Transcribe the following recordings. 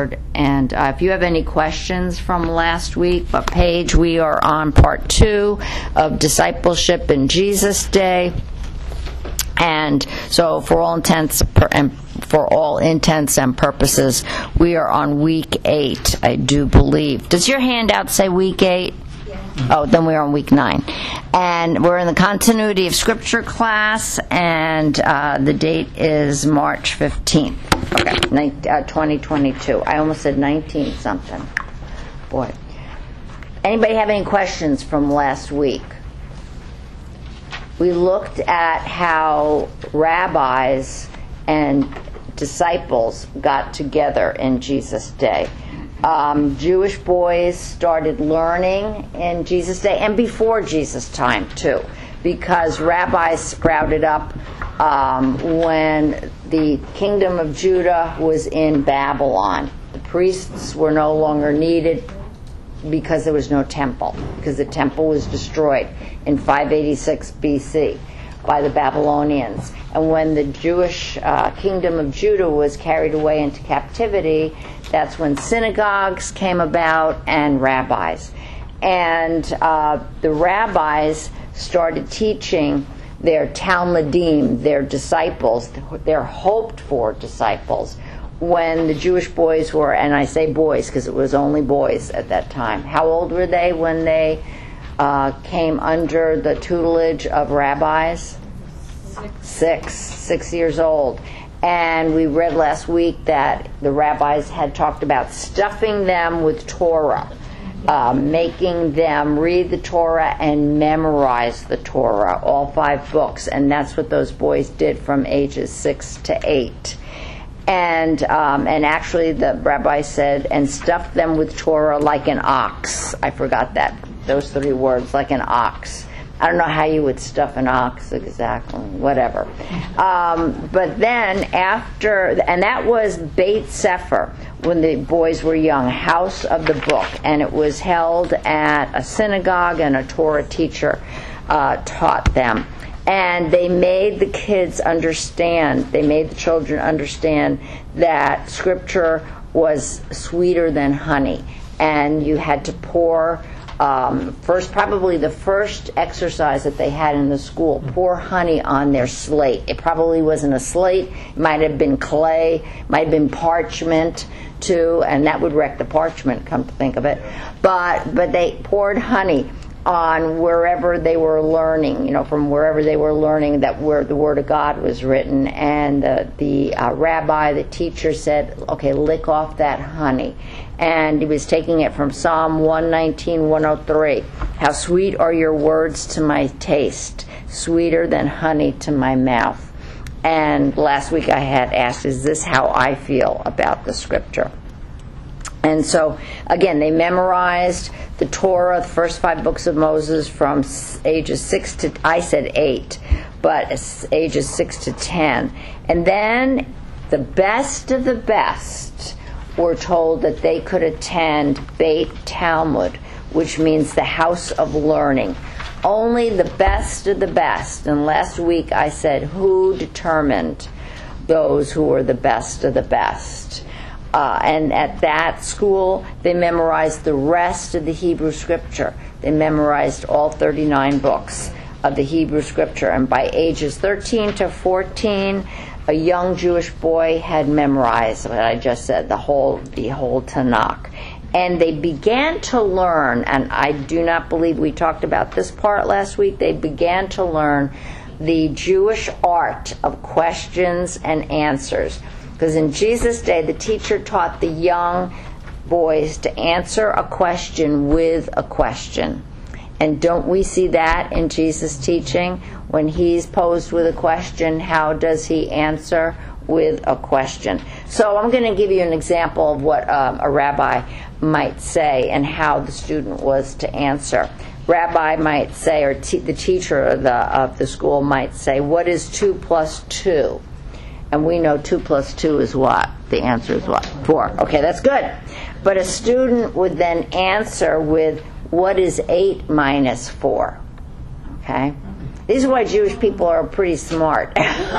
Lord. And if you have any questions from last week, what page? We are on part 2 of Discipleship in Jesus Day. And so for all intents and purposes, we are on week 8, I do believe. Does your handout say week 8? Oh, then we're on week 9. And we're in the Continuity of Scripture class, and the date is March 15th, 2022. I almost said 19-something. Boy. Anybody have any questions from last week? We looked at how rabbis and disciples got together in Jesus' day. Jewish boys started learning in Jesus' day and before Jesus' time too, because rabbis sprouted up when the kingdom of Judah was in Babylon. The priests were no longer needed because there was no temple, because the temple was destroyed in 586 BC by the Babylonians. And when the Jewish kingdom of Judah was carried away into captivity, that's when synagogues came about and rabbis. And the rabbis started teaching their Talmudim, their disciples, their hoped-for disciples, when the Jewish boys were, and I say boys because it was only boys at that time. How old were they when they came under the tutelage of rabbis? 6 years old. And we read last week that the rabbis had talked about stuffing them with Torah, making them read the Torah and memorize the Torah, all 5 books. And that's what those boys did from ages 6 to 8. And actually the rabbi said, and stuffed them with Torah like an ox. I forgot those 3 words, like an ox. I don't know how you would stuff an ox exactly, whatever. But then after, and that was Beit Sefer, when the boys were young, House of the Book. And it was held at a synagogue, and a Torah teacher taught them. And they made the kids understand, they made the children understand that Scripture was sweeter than honey. And you had to pour, probably the first exercise that they had in the school, pour honey on their slate. It probably wasn't a slate, it might have been clay, might have been parchment too, and that would wreck the parchment, come to think of it. But they poured honey on wherever they were learning, from wherever they were learning that where the Word of God was written. And the rabbi, the teacher said, okay, lick off that honey. And he was taking it from Psalm 119, 103. How sweet are your words to my taste, sweeter than honey to my mouth. And last week I had asked, is this how I feel about the Scripture? And so, again, they memorized the Torah, the first 5 books of Moses, from ages 6 to, I said 8, but ages 6 to 10. And then the best of the best were told that they could attend Beit Talmud, which means the house of learning. Only the best of the best. And last week I said, who determined those who were the best of the best? And at that school, they memorized the rest of the Hebrew Scripture. They memorized all 39 books of the Hebrew Scripture. And by ages 13 to 14, a young Jewish boy had memorized what I just said, the whole Tanakh. And they began to learn, and I do not believe we talked about this part last week, they began to learn the Jewish art of questions and answers. Because in Jesus' day, the teacher taught the young boys to answer a question with a question. And don't we see that in Jesus' teaching? When he's posed with a question, how does he answer? With a question. So I'm going to give you an example of what a rabbi might say and how the student was to answer. Rabbi might say, or the teacher of the school might say, what is 2 plus 2? And we know 2 plus 2 is what? The answer is what? 4. Okay, that's good. But a student would then answer with, what is 8 minus 4? Okay? This is why Jewish people are pretty smart.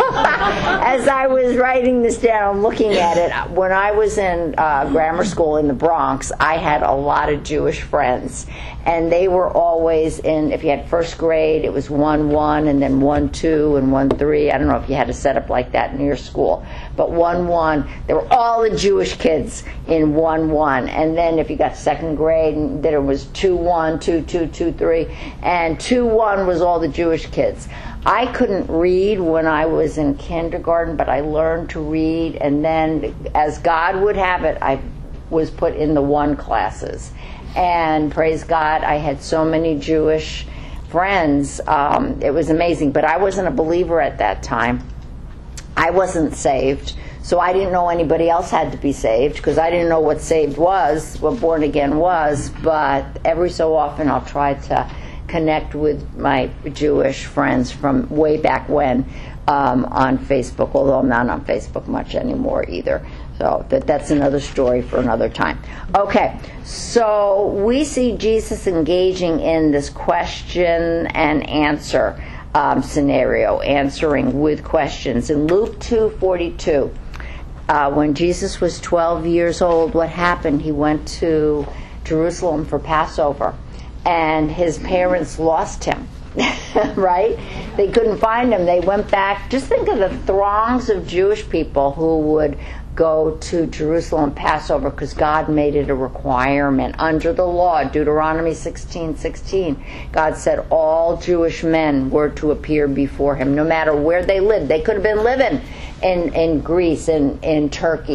As I was writing this down, looking at it, when I was in grammar school in the Bronx, I had a lot of Jewish friends. And they were always in, if you had first grade, it was 1-1, and then 1-2, and 1-3. I don't know if you had a setup like that in your school. But 1-1, they were all the Jewish kids in 1-1. And then if you got second grade, then it was 2-1, 2-2, 2-3. And 2-1 was all the Jewish kids. I couldn't read when I was in kindergarten, but I learned to read. And then, as God would have it, I was put in the 1 classes. And praise God, I had so many Jewish friends. It was amazing. But I wasn't a believer at that time. I wasn't saved. So I didn't know anybody else had to be saved, because I didn't know what saved was, what born again was. But every so often I'll try to connect with my Jewish friends from way back when on Facebook, although I'm not on Facebook much anymore either. So that's another story for another time. Okay, so we see Jesus engaging in this question and answer scenario, answering with questions. In Luke 2:42, when Jesus was 12 years old, what happened? He went to Jerusalem for Passover, and his parents lost him. Right? They couldn't find him. They went back. Just think of the throngs of Jewish people who would go to Jerusalem Passover, because God made it a requirement under the law. Deuteronomy 16:16. God said all Jewish men were to appear before him, no matter where they lived. They could have been living in Greece, in Turkey,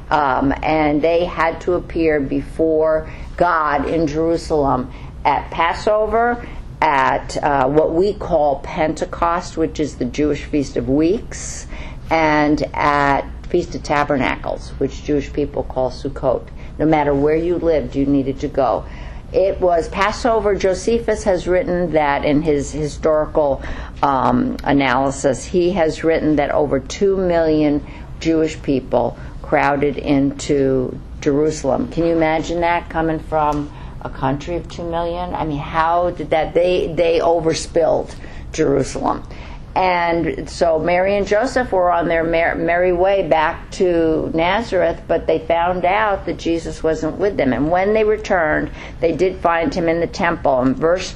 and they had to appear before God in Jerusalem at Passover, at what we call Pentecost, which is the Jewish Feast of Weeks, and at Feast of Tabernacles, which Jewish people call Sukkot. No matter where you lived, you needed to go. It was Passover. Josephus has written that in his historical analysis, he has written that over 2 million Jewish people crowded into Jerusalem. Can you imagine that, coming from a country of 2 million? I mean, how did that? They overspilled Jerusalem. And so Mary and Joseph were on their merry way back to Nazareth, but they found out that Jesus wasn't with them. And when they returned, they did find him in the temple. And verse,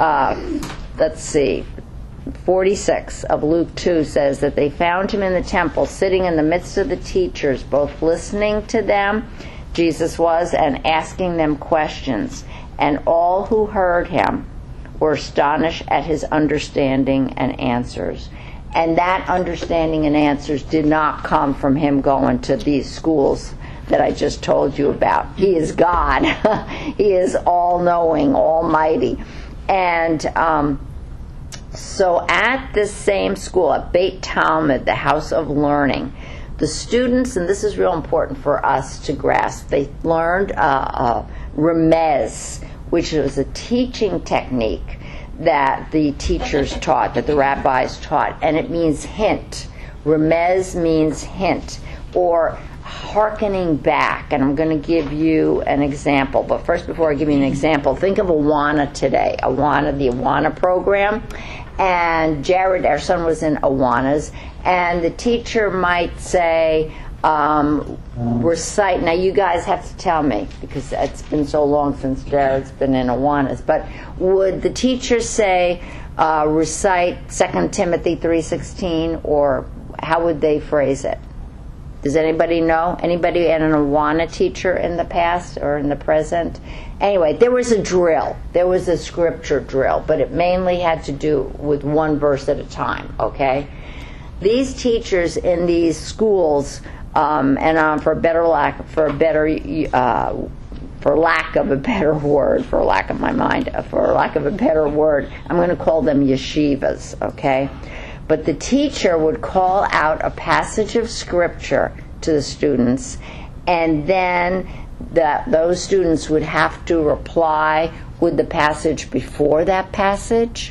46 of Luke 2 says that they found him in the temple, sitting in the midst of the teachers, both listening to them, Jesus was, and asking them questions. And all who heard him were astonished at his understanding and answers. And that understanding and answers did not come from him going to these schools that I just told you about. He is God. He is all-knowing, almighty. And so at this same school, at Beit Talmud, the house of learning, the students, and this is real important for us to grasp, they learned remez, which was a teaching technique that the teachers taught, that the rabbis taught, and it means hint. Remez means hint, or hearkening back, and I'm going to give you an example. But first, before I give you an example, think of Awana today, the Awana program. And Jared, our son, was in Awanas, and the teacher might say, recite. Now you guys have to tell me, because it's been so long since Jared's been in Awanas, but would the teacher say, recite 2 Timothy 3:16, or how would they phrase it? Does anybody know? Anybody had an Awana teacher in the past or in the present? Anyway, there was a drill. There was a scripture drill, but it mainly had to do with one verse at a time, okay? These teachers in these schools, and for lack of a better word, I'm going to call them yeshivas, okay? But the teacher would call out a passage of scripture to the students, and then those students would have to reply with the passage before that passage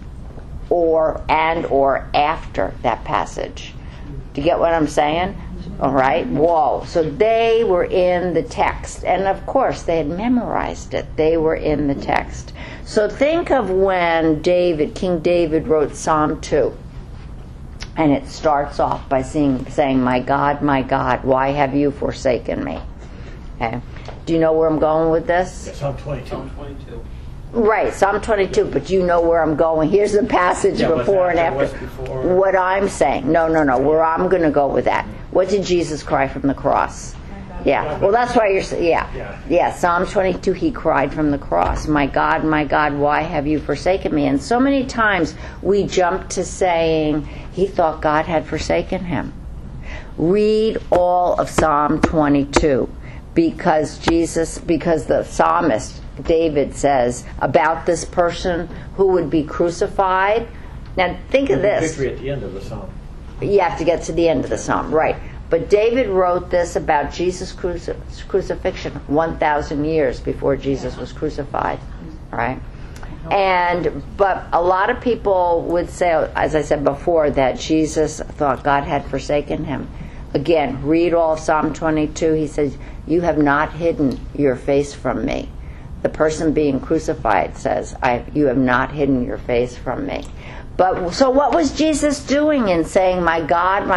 or after that passage. Do you get what I'm saying? All right? Whoa. So they were in the text. And of course, they had memorized it. They were in the text. So think of when King David wrote Psalm 2. And it starts off by saying, my God, why have you forsaken me? Okay. Do you know where I'm going with this? Yeah, Psalm 22. Psalm 22. Right, Psalm 22, but you know where I'm going. Here's the passage before and after. What I'm saying. No, where I'm going to go with that. What did Jesus cry from the cross? Yeah, well, that's why you're saying, yeah, Psalm 22, he cried from the cross. My God, why have you forsaken me? And so many times we jump to saying he thought God had forsaken him. Read all of Psalm 22 because the psalmist David says about this person who would be crucified. Now think of this. Victory at the end of the psalm. You have to get to the end of the psalm, right? But David wrote this about Jesus' crucifixion 1,000 years before Jesus was crucified, right? But a lot of people would say, as I said before, that Jesus thought God had forsaken him. Again, read all of Psalm 22. He says, you have not hidden your face from me. The person being crucified says, you have not hidden your face from me. But so what was Jesus doing in saying, my God,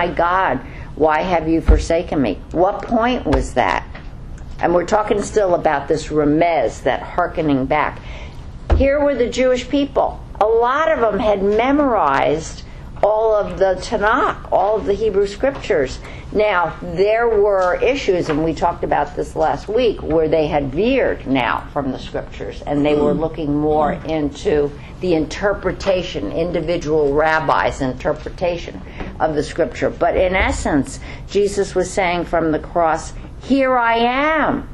why have you forsaken me? What point was that? And we're talking still about this remez, that hearkening back. Here were the Jewish people. A lot of them had memorized all of the Tanakh, all of the Hebrew scriptures. Now, there were issues, and we talked about this last week, where they had veered now from the scriptures, and they were looking more into the interpretation, individual rabbis' interpretation of the scripture. But in essence, Jesus was saying from the cross, here I am,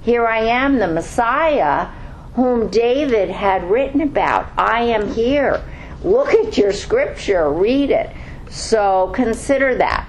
the Messiah whom David had written about. I am here. Look at your scripture, read it. So consider that.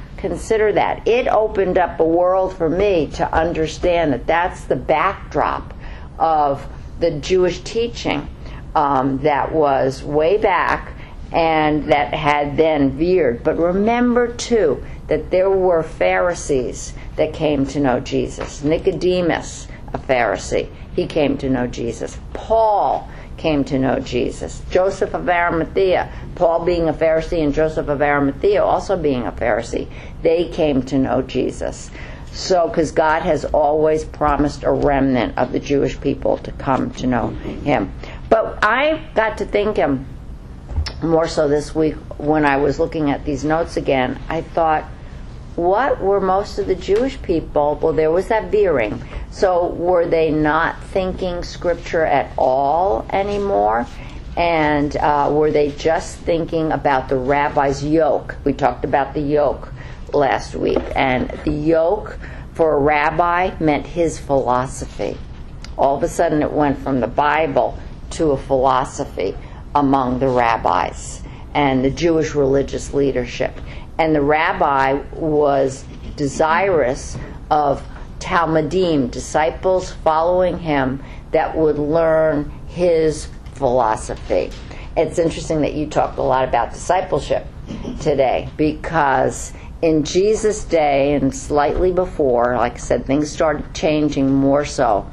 It opened up a world for me to understand that that's the backdrop of the Jewish teaching that was way back and that had then veered. But remember, too, that there were Pharisees that came to know Jesus. Nicodemus, a Pharisee, he came to know Jesus. Paul came to know Jesus. Joseph of Arimathea, Paul being a Pharisee and Joseph of Arimathea also being a Pharisee, they came to know Jesus. So, because God has always promised a remnant of the Jewish people to come to know him. But I got to thinking more so this week when I was looking at these notes again, I thought, what were most of the Jewish people? Well, there was that veering. So were they not thinking scripture at all anymore? And were they just thinking about the rabbi's yoke? We talked about the yoke last week. And the yoke for a rabbi meant his philosophy. All of a sudden it went from the Bible to a philosophy among the rabbis and the Jewish religious leadership. And the rabbi was desirous of Talmudim, disciples following him that would learn his philosophy. It's interesting that you talked a lot about discipleship today, because in Jesus' day and slightly before, like I said, things started changing more so.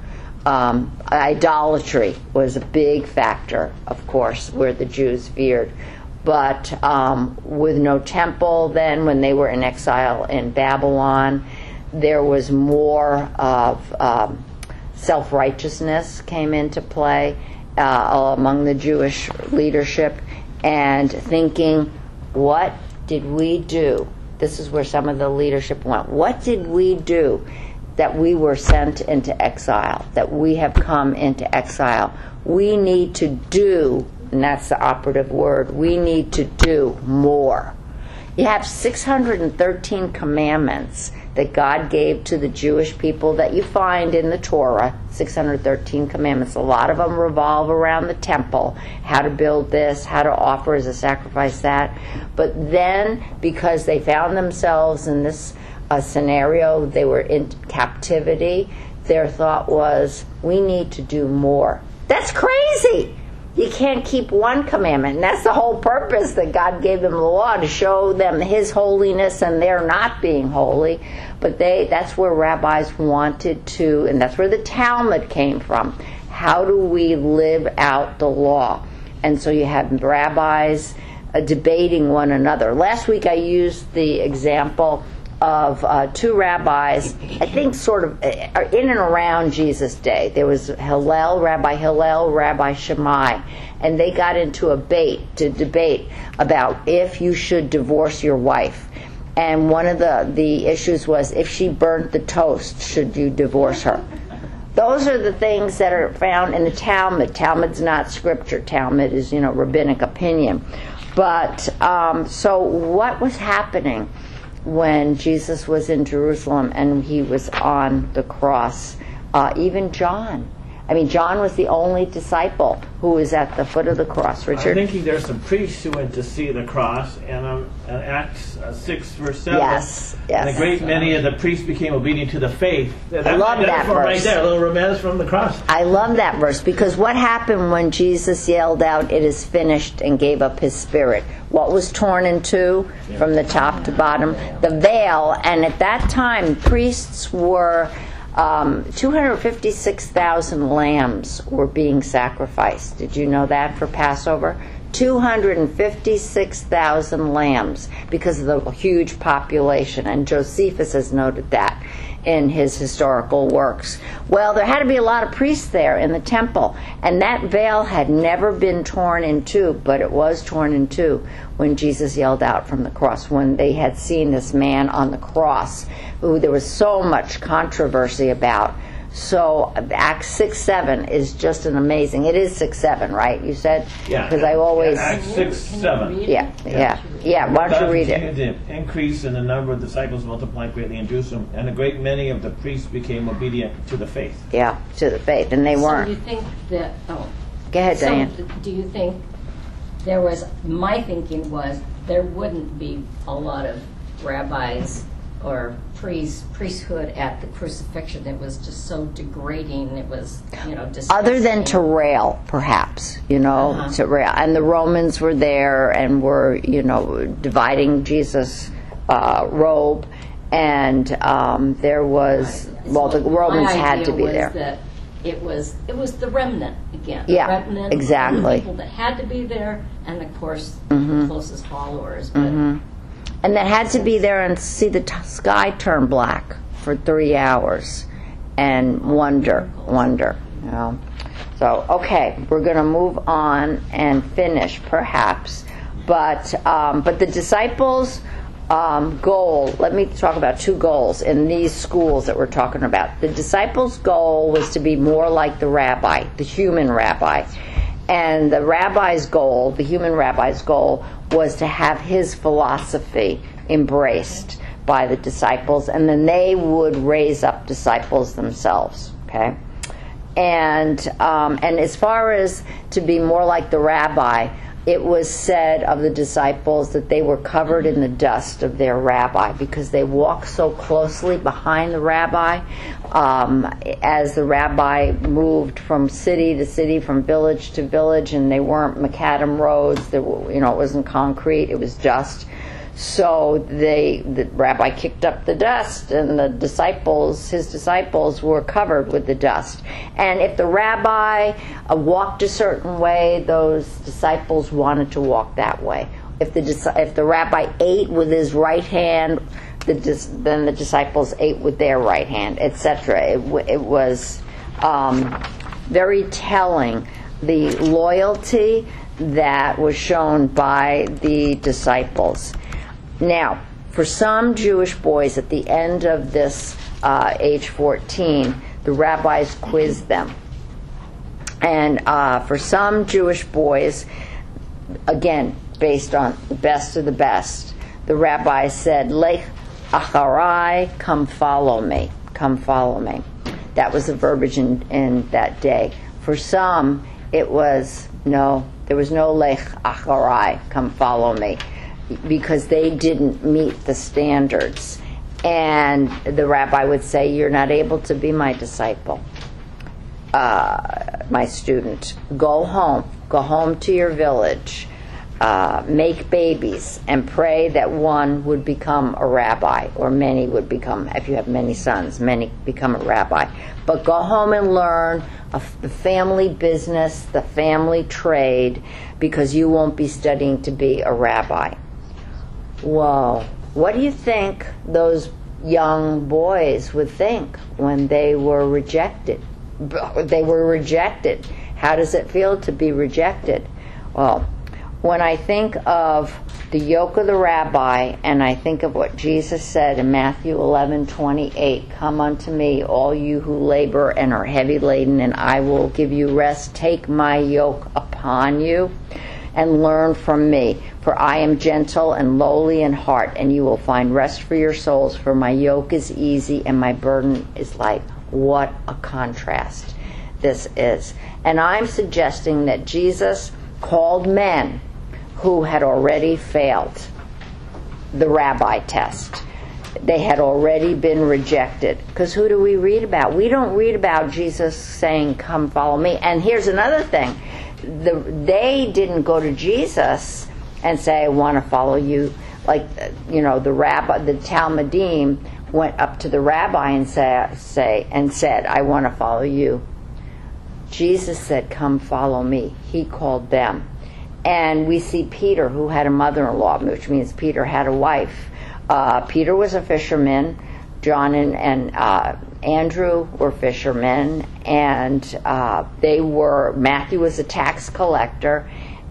Idolatry was a big factor, of course, where the Jews veered. But with no temple then, when they were in exile in Babylon, there was more of self-righteousness came into play among the Jewish leadership, and thinking, what did we do? This is where some of the leadership went. What did we do that we were sent into exile, that we have come into exile? We need to do, and that's the operative word, we need to do more. You have 613 commandments that God gave to the Jewish people that you find in the Torah, 613 commandments. A lot of them revolve around the temple, how to build this, how to offer as a sacrifice that. But then, because they found themselves in this scenario, they were in captivity, their thought was, we need to do more. That's crazy! you can't keep one commandment. And that's the whole purpose that God gave them the law, to show them His holiness and they're not being holy. But that's where rabbis wanted to, and that's where the Talmud came from. How do we live out the law? And so you have rabbis debating one another. Last week I used the example of two rabbis, I think sort of in and around Jesus' day. There was Rabbi Hillel, Rabbi Shammai, and they got into a debate about if you should divorce your wife. And one of the issues was, if she burnt the toast, should you divorce her? Those are the things that are found in the Talmud. Talmud's not scripture. Talmud is, rabbinic opinion. But so what was happening when Jesus was in Jerusalem and he was on the cross? Even John. John was the only disciple who was at the foot of the cross. Richard? I'm thinking there's some priests who went to see the cross, and Acts 6, verse 7. Yes. And a great many of the priests became obedient to the faith. I love that verse. Right there, a little romance from the cross. I love that verse, because what happened when Jesus yelled out, "It is finished," and gave up His spirit? What was torn in two from the top to bottom? The veil. And at that time, priests were... 256,000 lambs were being sacrificed. Did you know that for Passover? 256,000 lambs, because of the huge population. And Josephus has noted that in his historical works. Well, there had to be a lot of priests there in the temple, and that veil had never been torn in two, but it was torn in two when Jesus yelled out from the cross, when they had seen this man on the cross, who there was so much controversy about. So Acts 6:7 is just an amazing. It is 6:7, right? You said? Yeah. Because I always. Acts 6:7. Yeah. Why don't you read it? The increase in the number of disciples multiplied greatly in Jerusalem, and a great many of the priests became obedient to the faith. Yeah, to the faith, and they weren't. So you think that? Oh, go ahead, Diane. Do you think there was? My thinking was there wouldn't be a lot of rabbis or priesthood at the crucifixion. It was just so degrading. It was, disgusting. Other than to rail, perhaps, to rail. And the Romans were there and were, dividing Jesus' robe. And there was, the Romans had to be there. That it was the remnant again. Yeah, the remnant, exactly. The people that had to be there, and of course the closest followers. But and that had to be there and see the sky turn black for 3 hours and wonder. So, okay, we're going to move on and finish, perhaps. But the disciples' goal, let me talk about two goals in these schools that we're talking about. The disciples' goal was to be more like the rabbi, the human rabbi. And the rabbi's goal, the human rabbi's goal, was to have his philosophy embraced by the disciples, and then they would raise up disciples themselves. Okay, and as far as to be more like the rabbi, it was said of the disciples that they were covered in the dust of their rabbi, because they walked so closely behind the rabbi. As the rabbi moved from city to city, from village to village, and they weren't macadam roads. It wasn't concrete. It was dust. So the rabbi kicked up the dust, and his disciples were covered with the dust. And if the rabbi walked a certain way, those disciples wanted to walk that way. If the rabbi ate with his right hand, then the disciples ate with their right hand, etc. It was very telling, the loyalty that was shown by the disciples. Now, for some Jewish boys at the end of this age 14, the rabbis quizzed them. And for some Jewish boys, again, based on the best of the best, the rabbi said, "Lech acharai, come follow me. Come follow me." That was the verbiage in that day. For some, it was, no, there was no lech acharai, come follow me, because they didn't meet the standards. And the rabbi would say, "You're not able to be my disciple." my student, go home to your village, make babies, and pray that one would become a rabbi, or many would become, if you have many sons, many become a rabbi. But go home and learn the family business, the family trade, because you won't be studying to be a rabbi. Whoa. What do you think those young boys would think when they were rejected? They were rejected. How does it feel to be rejected? Well, when I think of the yoke of the rabbi, and I think of what Jesus said in Matthew 11:28, "Come unto me, all you who labor and are heavy laden, and I will give you rest. Take my yoke upon you and learn from me, for I am gentle and lowly in heart, and you will find rest for your souls, for my yoke is easy and my burden is light." What a contrast this is. And I'm suggesting that Jesus called men who had already failed the rabbi test. They had already been rejected. Because who do we read about? We don't read about Jesus saying, "Come follow me." And here's another thing. They didn't go to Jesus and say, "I want to follow you." Like, the rabbi, the Talmudim went up to the rabbi and said, "I want to follow you." Jesus said, "Come follow me." He called them. And we see Peter, who had a mother-in-law, which means Peter had a wife. Peter was a fisherman. John and Andrew were fishermen, and Matthew was a tax collector,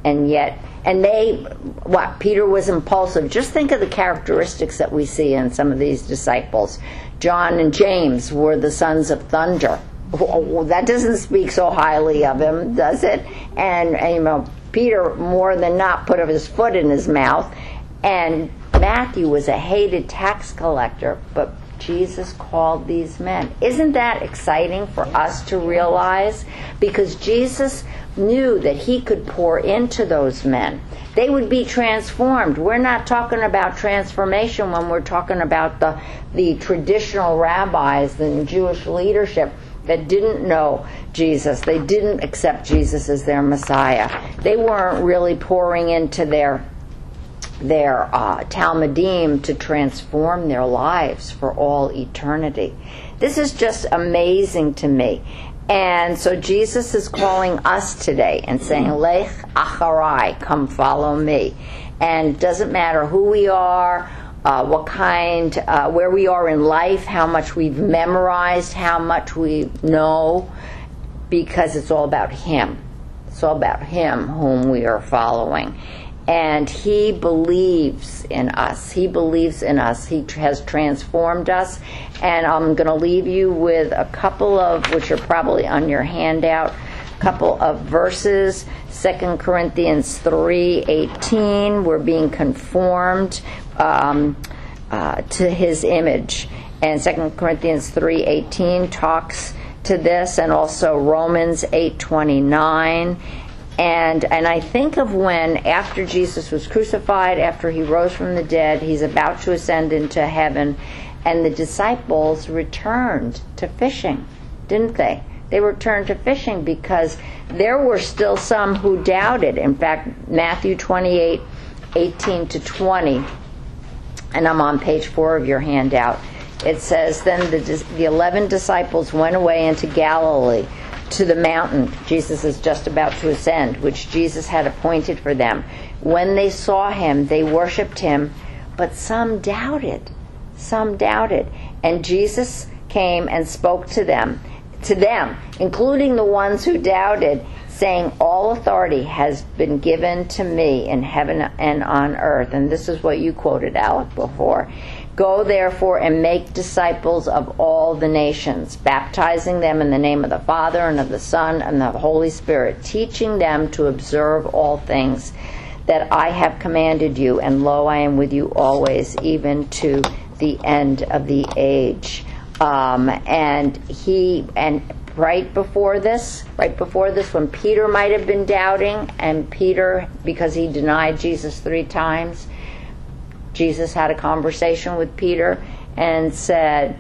Peter was impulsive. Just think of the characteristics that we see in some of these disciples. John and James were the sons of thunder. That doesn't speak so highly of him, does it? And Peter, more than not, put his foot in his mouth. And Matthew was a hated tax collector, but Jesus called these men. Isn't that exciting for us to realize? Because Jesus knew that he could pour into those men. They would be transformed. We're not talking about transformation when we're talking about the traditional rabbis, the Jewish leadership that didn't know Jesus. They didn't accept Jesus as their Messiah. They weren't really pouring into their Talmudim to transform their lives for all eternity. This is just amazing to me. And so Jesus is calling us today and saying, "Lech acharai, come follow me." And it doesn't matter who we are, what kind, where we are in life, how much we've memorized, how much we know, because it's all about Him. It's all about Him whom we are following. And He believes in us. He believes in us. He has transformed us. And I'm going to leave you with a couple of, which are probably on your handout, a couple of verses. 2 Corinthians 3:18, we're being conformed to His image. And 2 Corinthians 3:18 talks to this, and also Romans 8:29. And I think of when, after Jesus was crucified, after He rose from the dead, He's about to ascend into heaven, and the disciples returned to fishing, didn't they? They returned to fishing because there were still some who doubted. In fact, Matthew 28:18-20, and I'm on page 4 of your handout, it says, "Then the 11 disciples went away into Galilee, to the mountain Jesus is just about to ascend, which Jesus had appointed for them. When they saw Him, they worshipped Him, but some doubted. And Jesus came and spoke to them, including the ones who doubted, saying, 'All authority has been given to me in heaven and on earth.'" And this is what you quoted, Alec, before. "Go therefore and make disciples of all the nations, baptizing them in the name of the Father and of the Son and of the Holy Spirit, teaching them to observe all things that I have commanded you. And lo, I am with you always, even to the end of the age." And right before this, when Peter might have been doubting, and Peter, because he denied Jesus 3 times, Jesus had a conversation with Peter and said,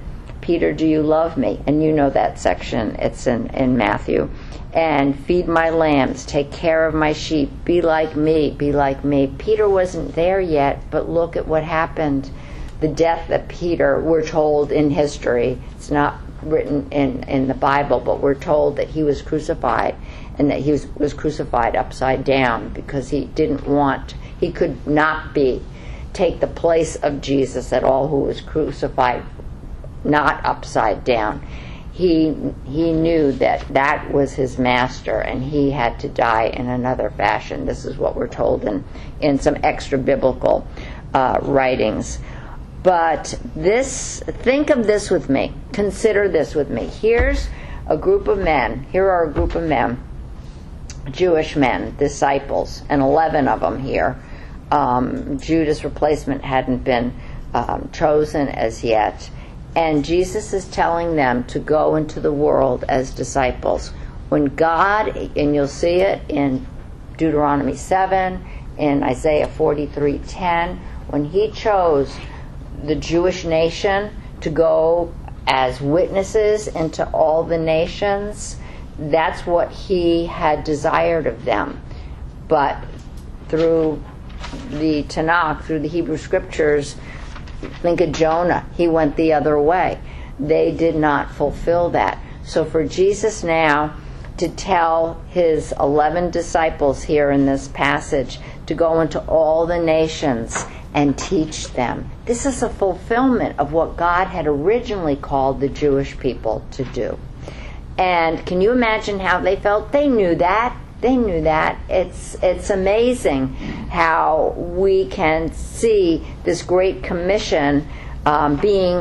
Peter, do you love me? And you know that section. It's in Matthew. And feed my lambs, take care of my sheep, be like me, be like me. Peter wasn't there yet, but look at what happened. The death that Peter, we're told in history, it's not written in the Bible, but we're told that he was crucified, and that he was crucified upside down because he could not take the place of Jesus at all, who was crucified not upside down. He knew that was his master, and he had to die in another fashion. This is what we're told in some extra biblical writings. But think of this with me. Consider this with me. Here's a group of men. Here are a group of men, Jewish men, disciples, and 11 of them here. Judas' replacement hadn't been chosen as yet. And Jesus is telling them to go into the world as disciples. When God, and you'll see it in Deuteronomy 7, in Isaiah 43:10, when he chose the Jewish nation to go as witnesses into all the nations, that's what he had desired of them. But through the Tanakh, through the Hebrew Scriptures, think of Jonah. He went the other way. They did not fulfill that. So for Jesus now to tell his 11 disciples here in this passage to go into all the nations and teach them, this is a fulfillment of what God had originally called the Jewish people to do. And can you imagine how they felt? They knew that. They knew that. It's amazing how we can see this Great Commission being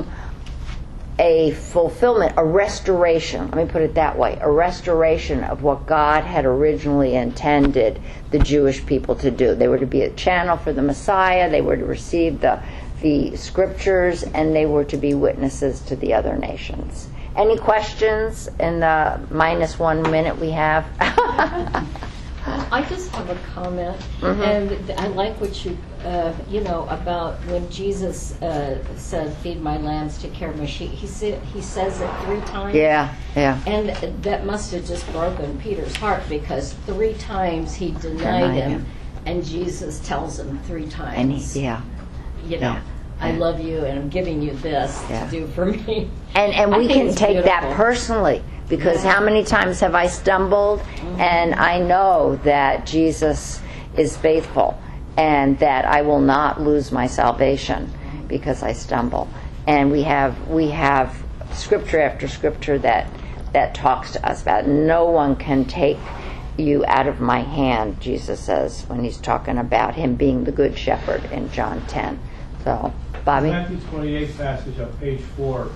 a fulfillment, a restoration. Let me put it that way. A restoration of what God had originally intended the Jewish people to do. They were to be a channel for the Messiah. They were to receive the Scriptures, and they were to be witnesses to the other nations. Any questions in the -1 minute we have? I just have a comment, and I like what you about when Jesus said, "Feed my lambs, take care of my sheep." He says it 3 times. Yeah. And that must have just broken Peter's heart, because 3 times he denied him, and Jesus tells him 3 times. And I love you, and I'm giving you this to do for me. And we can take that personally, because how many times have I stumbled? And I know that Jesus is faithful, and that I will not lose my salvation because I stumble. And we have scripture after scripture that talks to us about it. No one can take you out of my hand, Jesus says, when he's talking about him being the good shepherd in John 10. So, Bobby? Matthew 28 passage on page 4.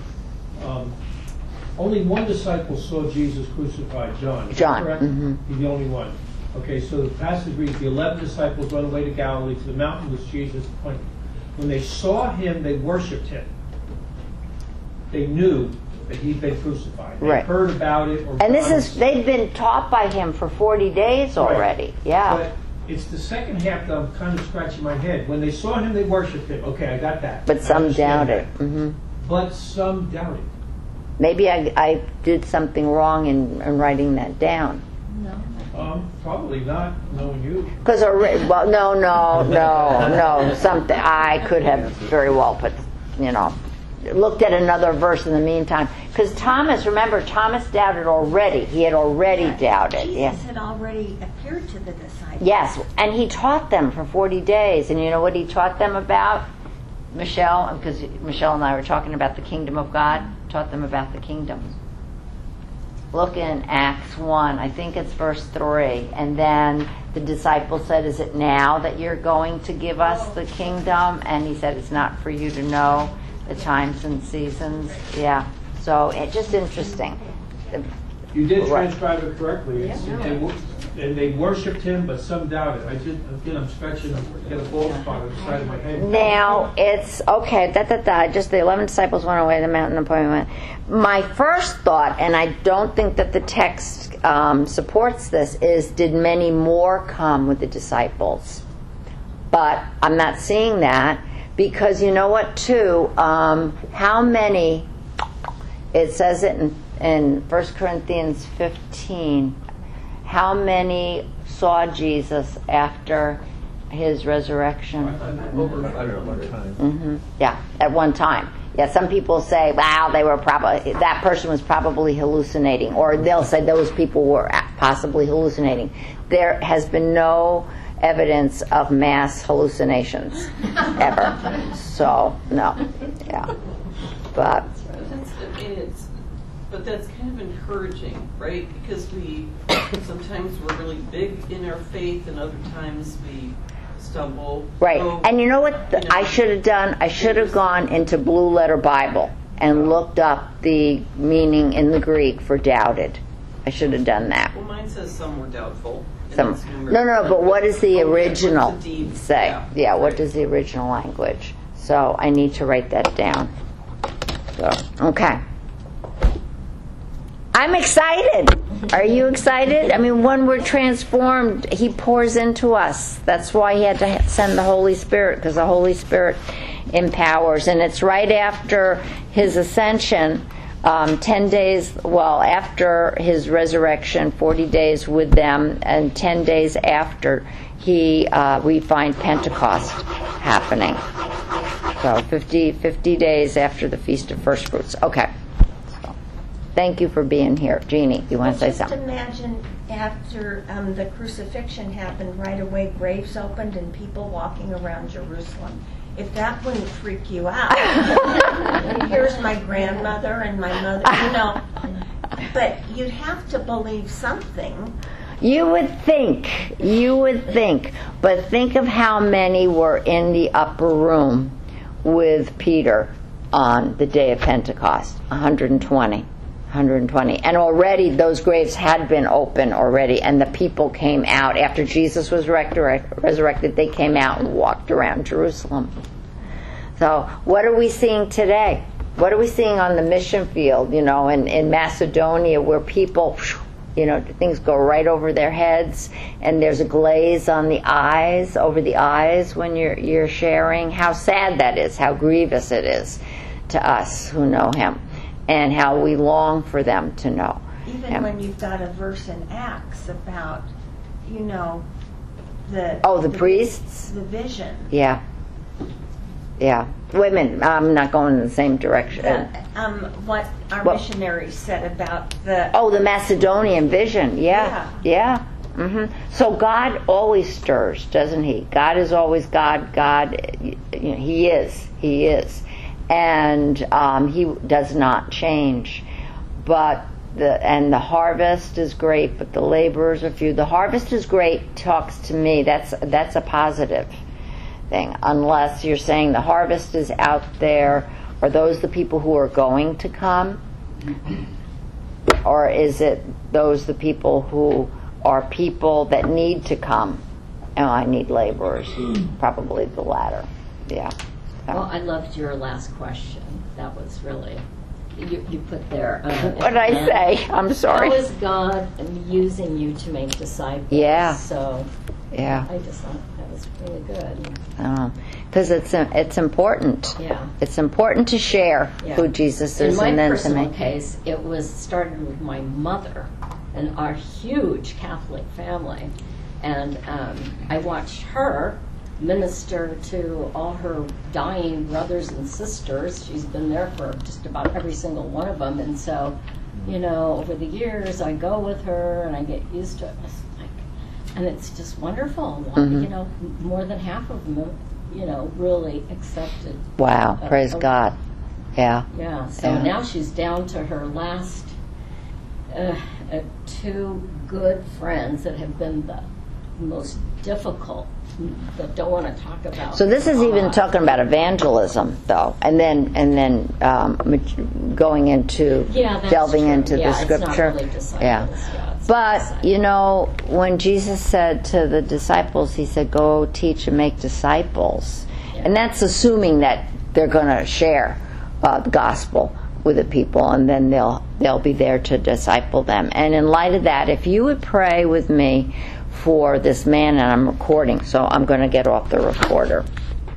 Only one disciple saw Jesus crucified, John. Is that correct? He's the only one. Okay, so the passage reads, the 11 disciples went away to Galilee to the mountain which Jesus appointed. When they saw him, they worshipped him. They knew that he'd been crucified. They heard about it. And they'd been taught by him for 40 days already. Right. Yeah. But it's the second half that I'm kind of scratching my head. When they saw him, they worshipped him. Okay, I got that. But some doubted. But some doubted. Maybe I did something wrong in writing that down. No. Probably not, knowing you. Because no. Something I could have very well put, looked at another verse in the meantime. Because Thomas doubted already. He had already doubted. Jesus had already appeared to the disciples. Yes, and he taught them for 40 days. And you know what he taught them about? Michelle, because Michelle and I were talking about the kingdom of God, taught them about the kingdom. Look in Acts 1, I think it's verse 3. And then the disciples said, is it now that you're going to give us the kingdom? And he said, it's not for you to know the times and seasons. Yeah, so it's just interesting. You did transcribe it correctly. And they worshipped him, but some doubted. I'm scratching, get a bald spot on the side of my head. Now, it's, okay, just the 11 disciples went away to the mountain appointment. My first thought, and I don't think that the text supports this, is did many more come with the disciples? But I'm not seeing that, because you know what, too? How many It says it in 1 Corinthians 15. How many saw Jesus after his resurrection? Over, I don't know, one time. Yeah, at one time. Yeah, some people say, wow, that person was probably hallucinating, or they'll say those people were possibly hallucinating. There has been no evidence of mass hallucinations ever. So, no. Yeah. But that's kind of encouraging, right? Because sometimes we're really big in our faith, and other times we stumble. Right. So, and you know what I should have done? I should have gone into Blue Letter Bible and looked up the meaning in the Greek for doubted. I should have done that. Well, mine says some were doubtful. No, but what does the original what's the deed? say? Yeah, what right. does the original language? So I need to write that down. So, okay. I'm excited. Are you excited? I mean, when we're transformed, He pours into us. That's why He had to send the Holy Spirit, because the Holy Spirit empowers. And it's right after His ascension, 10 days, after His resurrection, 40 days with them, and 10 days after, we find Pentecost happening. So 50 days after the Feast of First Fruits. Okay. Thank you for being here. Jeannie, you want to say something? Just imagine after the crucifixion happened, right away graves opened and people walking around Jerusalem. If that wouldn't freak you out. And here's my grandmother and my mother, But you'd have to believe something. You would think. But think of how many were in the upper room with Peter on the day of Pentecost. 120. And already those graves had been open already, and the people came out. After Jesus was resurrected, they came out and walked around Jerusalem. So what are we seeing today? What are we seeing on the mission field, in Macedonia, where people, things go right over their heads, and there's a glaze on the eyes, over the eyes when you're sharing? How sad that is, how grievous it is to us who know Him. And how we long for them to know. Even when you've got a verse in Acts about, the priests? The vision. Yeah. Wait a minute, I'm not going in the same direction. What our missionaries said about the Macedonian vision. Yeah. So God always stirs, doesn't He? God is always God. God, He is. And He does not change. But the harvest is great, but the laborers are few. The harvest is great talks to me. That's a positive thing. Unless you're saying the harvest is out there, are those the people who are going to come? Or is it those the people who are people that need to come? Oh, I need laborers. Probably the latter. Yeah. Well, I loved your last question. That was really, you put there. What did I say? I'm sorry. How is God using you to make disciples? Yeah. So, yeah. I just thought that was really good. Because it's important. Yeah. It's important to share who Jesus is, and then to make. In my personal case, it started with my mother and our huge Catholic family, and I watched her minister to all her dying brothers and sisters. She's been there for just about every single one of them, and so, over the years, I go with her and I get used to it. And it's just wonderful. More than half of them, really accepted. Wow, praise God. Yeah. Yeah. So now she's down to her last two good friends that have been the most difficult, that don't want to talk about. So this is even talking about evangelism, though, and then going into delving into the Scripture. It's not really disciples, But when Jesus said to the disciples, He said, "Go teach and make disciples," and that's assuming that they're going to share the gospel with the people, and then they'll be there to disciple them. And in light of that, if you would pray with me for this man, and I'm recording, so I'm going to get off the recorder.